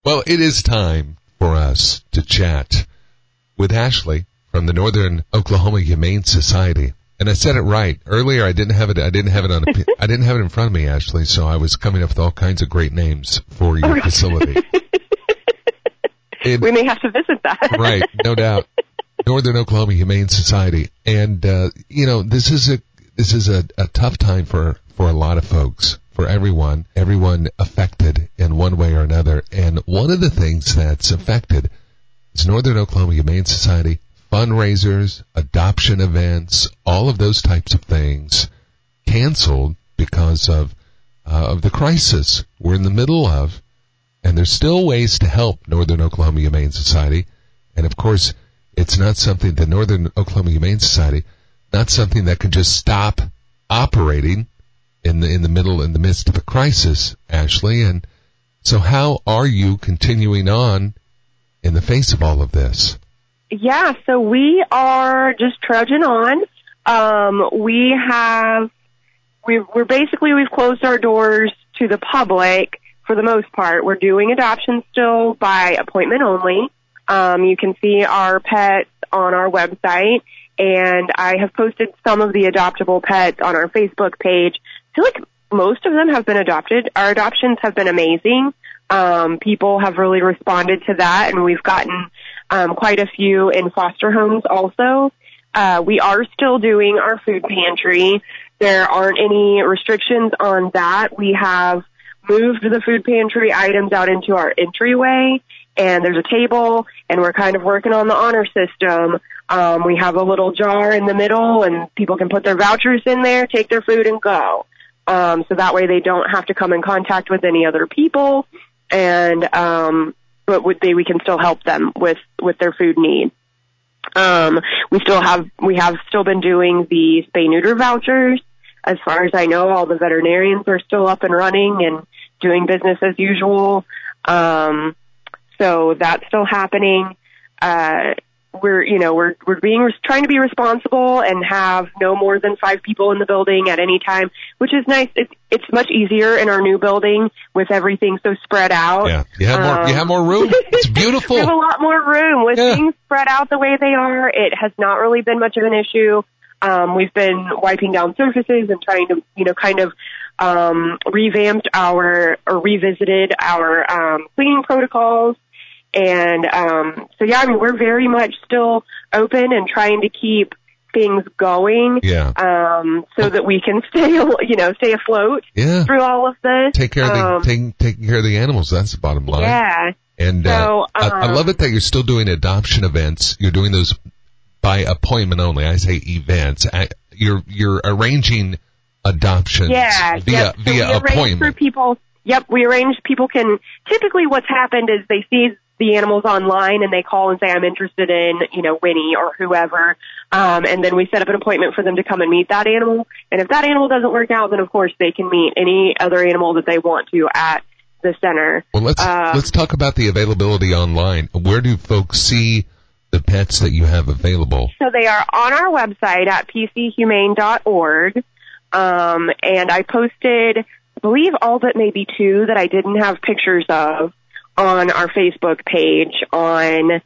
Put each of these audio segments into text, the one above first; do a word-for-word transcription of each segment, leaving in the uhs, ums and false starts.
Well, it is time for us to chat with Ashley from the Northern Oklahoma Humane Society. And I said it right earlier. I didn't have it. I didn't have it on. A, I didn't have it in front of me, Ashley. So I was coming up with all kinds of great names for your facility. It, we may have to visit that. Right, no doubt. Northern Oklahoma Humane Society, and uh, you know this is a this is a, a tough time for for a lot of folks, for everyone, everyone affected in one way or another. And one of the things that's affected is Northern Oklahoma Humane Society. Fundraisers, adoption events, all of those types of things canceled because of uh, of the crisis we're in the middle of. And there's still ways to help Northern Oklahoma Humane Society. And, of course, it's not something, the Northern Oklahoma Humane Society, not something that can just stop operating in the in the middle, in the midst of a crisis, Ashley. And so how are you continuing on in the face of all of this? Yeah, so we are just trudging on. Um, we have, we, we're basically, we've closed our doors to the public for the most part. We're doing adoptions still by appointment only. Um, you can see our pets on our website, and I have posted some of the adoptable pets on our Facebook page. I feel like most of them have been adopted. Our adoptions have been amazing. Um, people have really responded to that, and we've gotten um, quite a few in foster homes also. Uh, we are still doing our food pantry. There aren't any restrictions on that. We have moved the food pantry items out into our entryway, and there's a table, and we're kind of working on the honor system. Um, we have a little jar in the middle, and people can put their vouchers in there, take their food, and go. Um, so that way they don't have to come in contact with any other people, and um, but would they, we can still help them with, with their food need. Um, we still have we have still been doing the spay-neuter vouchers. As far as I know, all the veterinarians are still up and running and doing business as usual. Um, so that's still happening. Uh, we're, you know, we're, we're being, we're trying to be responsible and have no more than five people in the building at any time, which is nice. It's, it's much easier in our new building with everything so spread out. Yeah. You have more, um, you have more room. It's beautiful. We have a lot more room with yeah. things spread out the way they are. It has not really been much of an issue. Um, we've been wiping down surfaces and trying to, you know, kind of, um, revamped our, or revisited our, um, cleaning protocols. And, um, so yeah, I mean, we're very much still open and trying to keep things going. Yeah. Um, so that we can stay, you know, stay afloat yeah. through all of this. Take care of the, um, take, taking care of the animals. That's the bottom line. Yeah. And, so, uh, um, I, I love it that you're still doing adoption events. You're doing those by appointment only. I say events. I, you're, you're arranging adoptions yeah, via, yep. so via we appointment. For people, yep, we arrange, people can, typically what's happened is they see the animals online and they call and say, I'm interested in, you know, Winnie or whoever. Um, and then we set up an appointment for them to come and meet that animal. And if that animal doesn't work out, then of course they can meet any other animal that they want to at the center. Well, let's, um, let's talk about the availability online. Where do folks see the pets that you have available? So they are on our website at p c humane dot org. Um, and I posted, I believe all but maybe two that I didn't have pictures of on our Facebook page on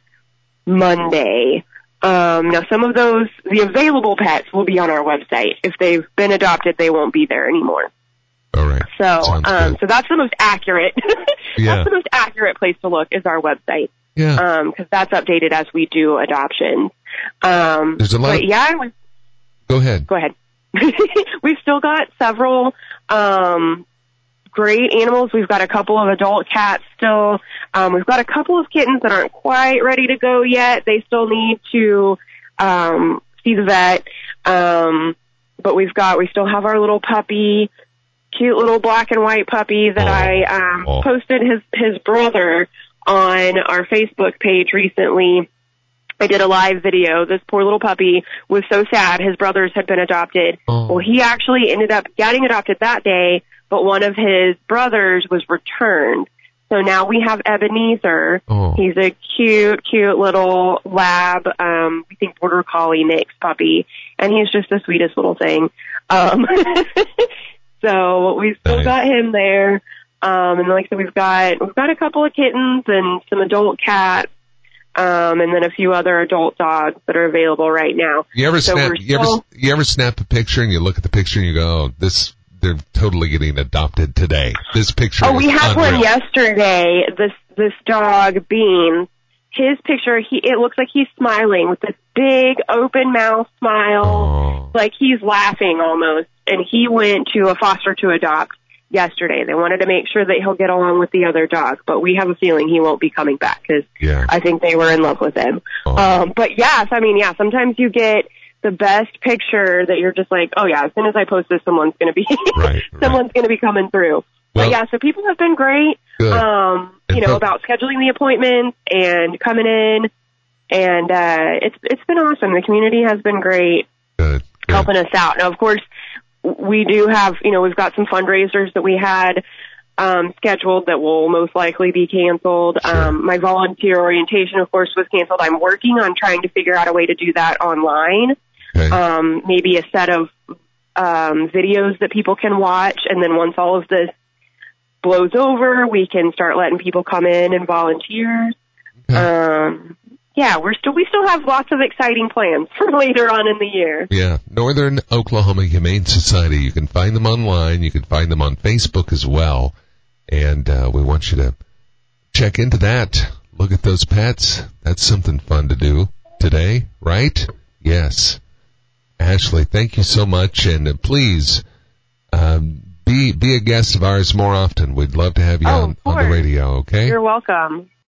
Monday. Um, now some of those, the available pets will be on our website. If they've been adopted, they won't be there anymore. All right. So, um, so that's the most accurate, yeah. that's the most accurate place to look is our website. Yeah. Um, cause that's updated as we do adoptions. Um, There's a lot. But yeah. Was, go ahead. Go ahead. We've still got several, um, great animals. We've got a couple of adult cats still. Um, we've got a couple of kittens that aren't quite ready to go yet. They still need to, um, see the vet. Um, but we've got, we still have our little puppy, cute little black and white puppy that oh. I, um, oh. posted his, his brother on our Facebook page recently. I did a live video. This poor little puppy was so sad. His brothers had been adopted. Oh. Well, he actually ended up getting adopted that day, but one of his brothers was returned. So now we have Ebenezer. Oh. He's a cute, cute little lab, um, we think border collie mix puppy, and he's just the sweetest little thing. Um, so we still nice. got him there. Um, and like I said, we've got, we've got a couple of kittens and some adult cats. Um, and then a few other adult dogs that are available right now. You ever so snap, you still, ever, you ever snap a picture and you look at the picture and you go, oh, this, they're totally getting adopted today. This picture Oh, is we had unreal. one yesterday. This, this dog, Bean, his picture, he, it looks like he's smiling with this big open mouth smile. Oh. Like he's laughing almost. And he went to a foster to adopt yesterday. They wanted to make sure that he'll get along with the other dog, but we have a feeling he won't be coming back because yeah. I think they were in love with him. Oh. Um, but yes, I mean, yeah, sometimes you get the best picture that you're just like, oh yeah, as soon as I post this, someone's going to be, right, someone's right. going to be coming through. Well, but yeah, so people have been great, good. um, you and know, fo- about scheduling the appointments and coming in. And, uh, it's, it's been awesome. The community has been great good, good. helping us out. Now, of course, we do have, you know, we've got some fundraisers that we had um, scheduled that will most likely be canceled. Sure. Um, my volunteer orientation, of course, was canceled. I'm working on trying to figure out a way to do that online. Okay. Um, maybe a set of um, videos that people can watch, and then once all of this blows over, we can start letting people come in and volunteer. Okay. Um, yeah, we're still we still have lots of exciting plans for later on in the year. Yeah, Northern Oklahoma Humane Society. You can find them online. You can find them on Facebook as well. And uh, we want you to check into that. Look at those pets. That's something fun to do today, right? Yes. Ashley, thank you so much. And uh, please um, be be a guest of ours more often. We'd love to have you Oh, on, on the radio, okay? You're welcome.